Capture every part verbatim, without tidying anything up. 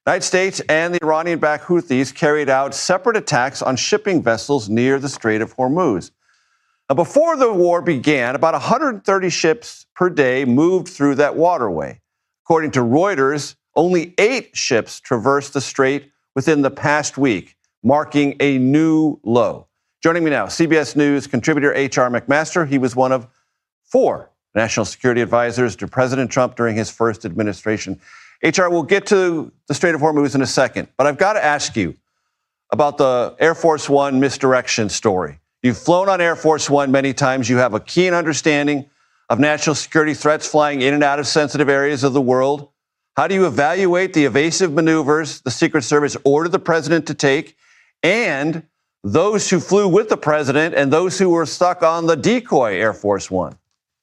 United States and the Iranian-backed Houthis carried out separate attacks on shipping vessels near the Strait of Hormuz. Now, before the war began, about one hundred thirty ships per day moved through that waterway. According to Reuters, only eight ships traversed the strait within the past week, marking a new low. Joining me now, C B S News contributor H R McMaster. He was one of four national security advisors to President Trump during his first administration. H R, we'll get to the Strait of Hormuz in a second, but I've got to ask you about the Air Force One misdirection story. You've flown on Air Force One many times. You have a keen understanding of national security threats flying in and out of sensitive areas of the world. How do you evaluate the evasive maneuvers the Secret Service ordered the president to take, and those who flew with the president and those who were stuck on the decoy Air Force One?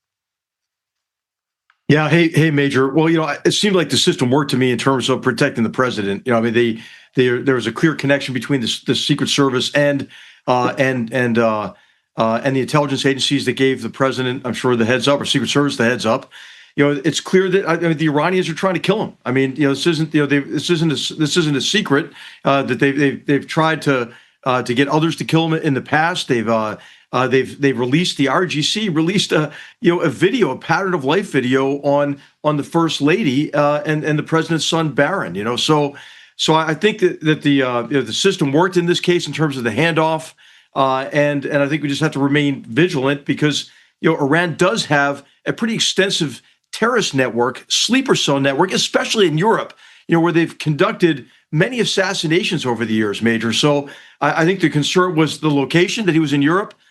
Yeah. Hey, hey, Major. Well, you know, it seemed like the system worked to me in terms of protecting the president. You know, I mean, they, they there was a clear connection between the, the Secret Service and uh, and and uh, uh, and the intelligence agencies that gave the president, I'm sure, the heads up, or Secret Service the heads up. You know, it's clear that I mean, the Iranians are trying to kill him. I mean, you know, this isn't you know they, this isn't a, this isn't a secret uh, that they they've they've tried to uh, to get others to kill him in the past. They've uh, Uh, they've they've released the R G C released a you know a video, a pattern of life video on on the First Lady uh, and and the president's son Barron. You know, so so I think that that the uh, you know, the system worked in this case in terms of the handoff, uh, and and I think we just have to remain vigilant because you know Iran does have a pretty extensive terrorist network, sleeper cell network, especially in Europe. You know, where they've conducted many assassinations over the years, Major. So I, I think the concern was the location, that he was in Europe.